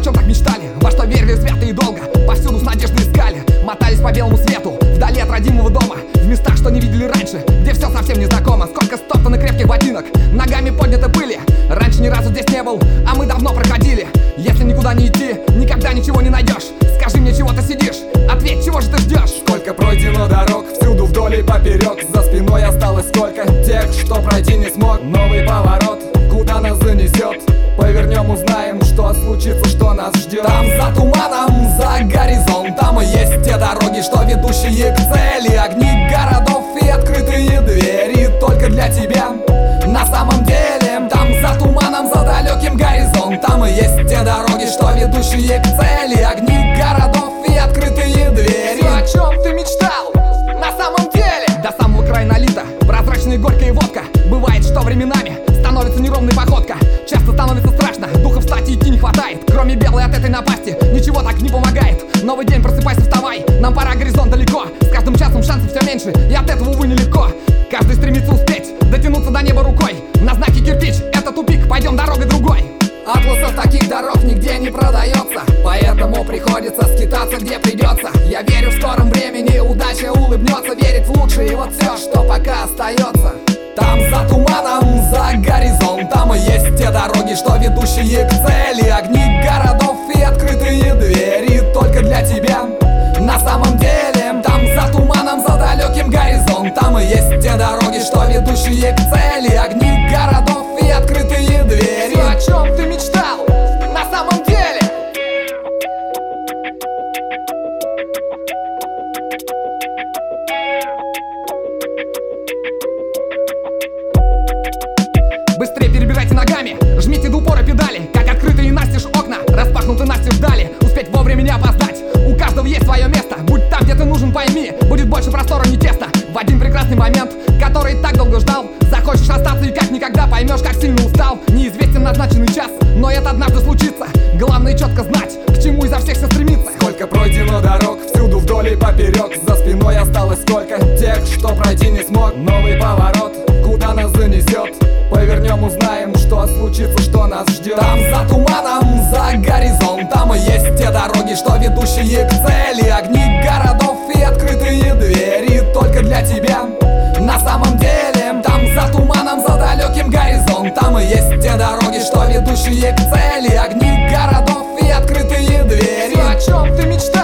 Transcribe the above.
чем так мечтали, во что верили свято и долго, повсюду с надеждой искали, мотались по белому свету, вдали от родимого дома, в местах, что не видели раньше, где все совсем незнакомо. Сколько стоптанных крепких ботинок, ногами подняты пыли. Раньше ни разу здесь не был, а мы давно проходили. Если никуда не идти, никогда ничего не найдешь. Скажи мне, чего ты сидишь, ответь, чего же ты ждешь? Сколько пройдено дорог, всюду вдоль и поперек. За спиной осталось сколько тех, что пройти не смог. Новый поворот, куда нас занесет? Повернем, узнаем, что случится, что нас ждет. Там за туманом, за горизонтом есть те дороги, что ведущие к цели. Огни городов и открытые двери только для тебя. На самом деле, там за туманом, за далеким горизонтом есть те дороги, что ведущие к цели. Огни городов и открытые двери. Все, о чем ты мечтал, на самом деле. До самого края налита прозрачная горькая водка. Бывает, что временами становится неровной походка. Часто становится страшно, духа встать и идти не хватает. Кроме белой от этой напасти ничего так не помогает. Новый день, просыпайся, вставай, нам пора, горизонт далеко. С каждым часом шансов все меньше, и от этого, увы, нелегко. Каждый стремится успеть, дотянуться до неба рукой. На знаке кирпич, это тупик, пойдем дорогой другой. Атласов таких дорог нигде не продается, поэтому приходится скитаться где придется. Я верю, в скором времени удача улыбнется. Верить в лучшее, и вот все, что пока остается. Там за туманом, за горизонтом есть те дороги, что ведущие к цели. Огни городов и открытые двери только для тебя. На самом деле, там за туманом, за далеким горизонтом есть те дороги, что ведущие к цели. Огни городов и открытые двери. Все, о чем ты мечтал, на самом деле. Быстрее перебирайте ногами, жмите до упора педали. Как открытые настежь окна, распахнуты настежь вдали. Успеть вовремя не опоздать, у каждого есть свое место. Будь там, где ты нужен, пойми, будет больше простора, не тесно. В один прекрасный момент, который так долго ждал, захочешь остаться и как никогда поймешь, как сильно устал. Неизвестен назначенный час, но это однажды случится. Главное четко знать, к чему изо всех все стремиться. Сколько пройдено дорог, всюду вдоль и поперек. За спиной осталось сколько тех, что пройти не смог. Новый поворот, куда нас занесет? Повернем, узнаем, что случится, что нас ждет. Там за туманом, за горизонтом есть те дороги, что ведущие к цели. Огни городов и открытые двери только для тебя. На самом деле, там за туманом, за далеким горизонтом есть те дороги, что ведущие к цели. Огни городов и открытые двери. Все, о чем ты мечтал.